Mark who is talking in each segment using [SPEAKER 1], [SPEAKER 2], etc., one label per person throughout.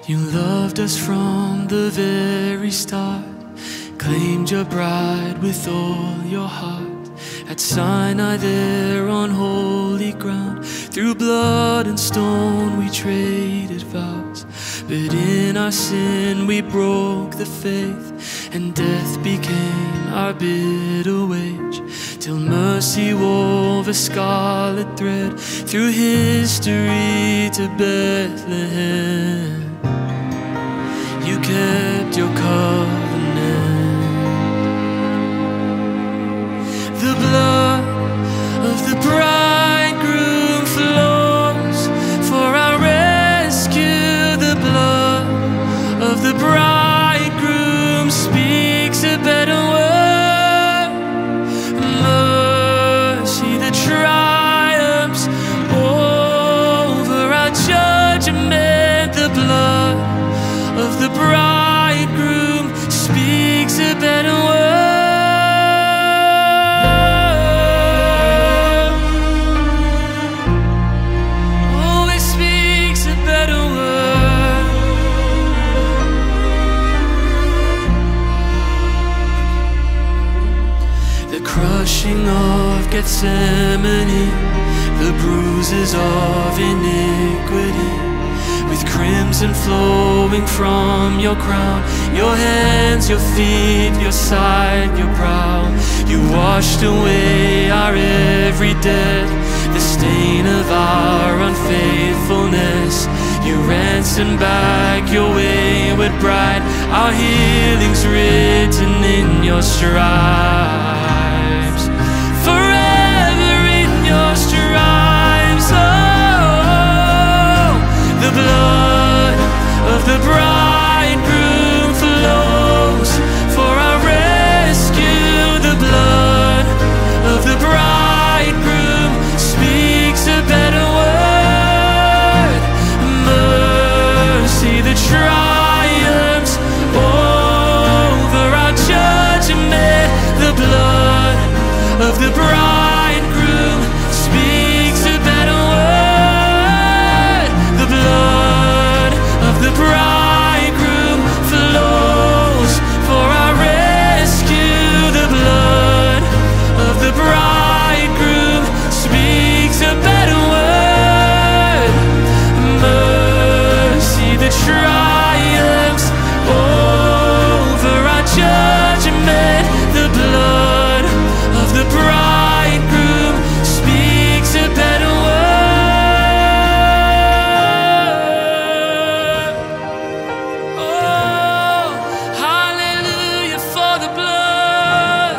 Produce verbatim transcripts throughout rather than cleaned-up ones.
[SPEAKER 1] You loved us from the very start, claimed your bride with all your heart. At Sinai there on holy ground, through blood and stone we traded vows. But in our sin we broke the faith, and death became our bitter wage, till mercy wove a scarlet thread through history to Bethlehem. You kept your covenant. The blood of the bridegroom flows for our rescue. The blood of the bridegroom speaks a better word. Mercy that triumphs over our judgment. The blood of the bridegroom speaks a better word. Oh, it speaks a better word. The crushing of Gethsemane, the bruises of iniquity, with crimson flowing from your crown, your hands, your feet, your side, your brow. You washed away our every debt, the stain of our unfaithfulness. You ransomed back your wayward bride. Our healing's written in your stripes, forever in your stripes. Oh, the blood of the bridegroom flows for our rescue. The blood of the bridegroom speaks a better word. Mercy that triumphs over our judgment. The blood of the bridegroom speaks a better word. The blood of the bridegroom flows for our rescue. The blood of the bridegroom speaks a better word. Mercy that triumphs over our judgment. The blood of the bridegroom speaks a better word. Oh, hallelujah for the blood.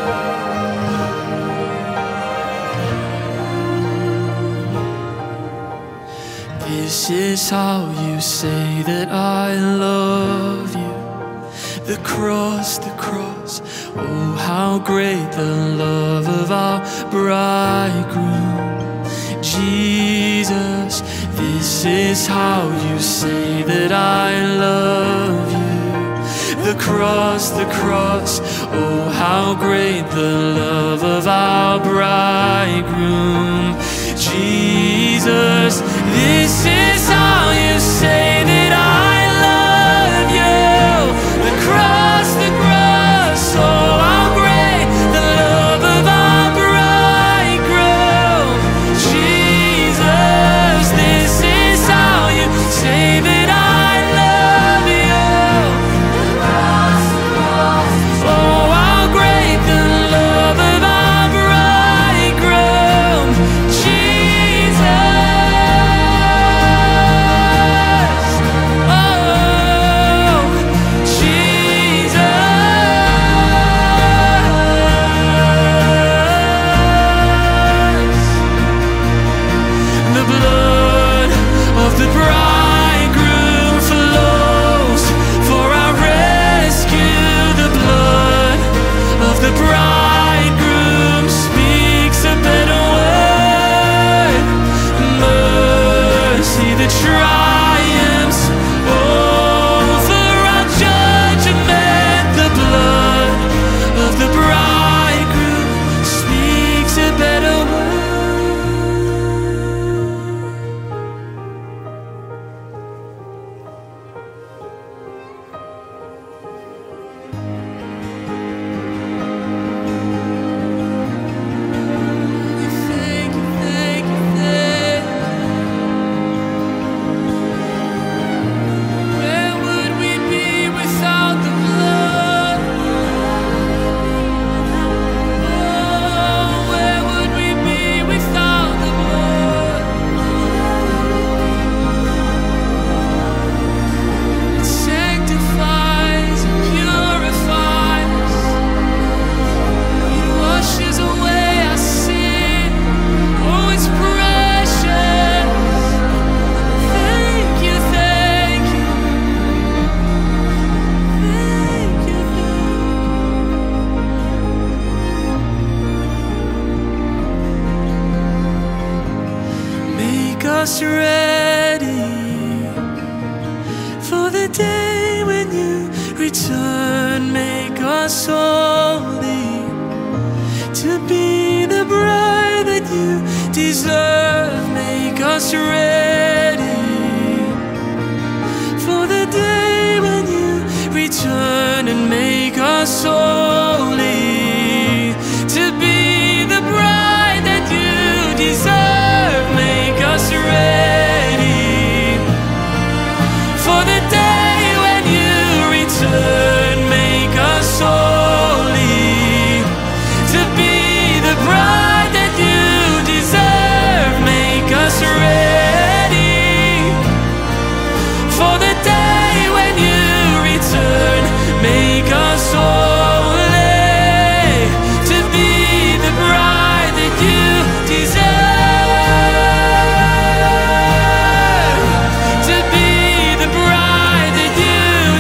[SPEAKER 1] This is how you say that I love you. The cross, the cross, oh how great the love of our bridegroom. Jesus, this is how you say that I love you. The cross, the cross, oh how great the love of our bridegroom. Jesus, this is how you say that I love you. The cross, the cross, oh how great the love of our bridegroom. Jesus, this is how you say that I love you. The cross, the cross, oh how great the love of our bridegroom. Jesus, oh Jesus. The blood of the bridegroom flows for our rescue. The blood of the bridegroom speaks a better word. Mercy that triumphs over our judgment. The blood of the bridegroom speaks a better word. us ready for the day when you return. Make us holy to be the bride that you deserve. Make us ready for the day when you return, and make us holy to be the bride that you deserve. Make us ready for the day when you return. Make us holy to be the bride that you deserve. Make us ready for the day when you return. Make us holy to be the bride that you deserve. To be the bride that you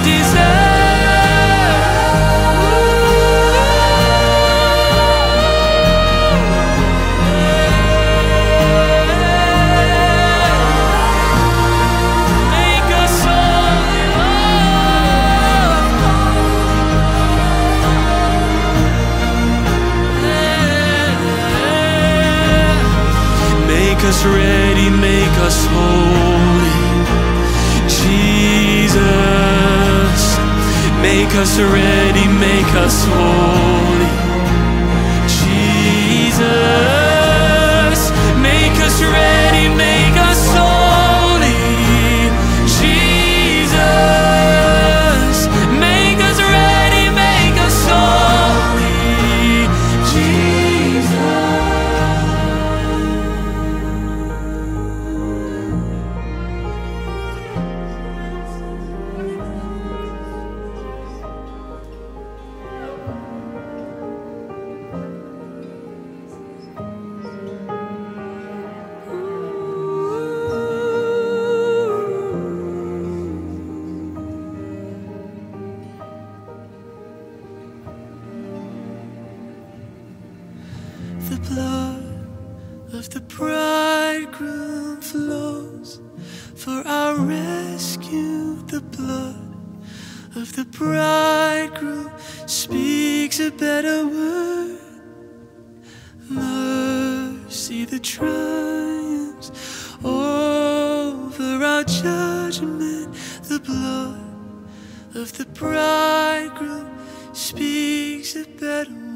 [SPEAKER 1] Make us ready, make us holy, Jesus. Make us ready, make us holy, Jesus. Make us ready, make us holy, Jesus. Make us ready, make us holy, Jesus. The blood of the bridegroom flows for our rescue. The blood of the bridegroom speaks a better word. Mercy that triumphs over our judgment. The blood of the bridegroom speaks a better word.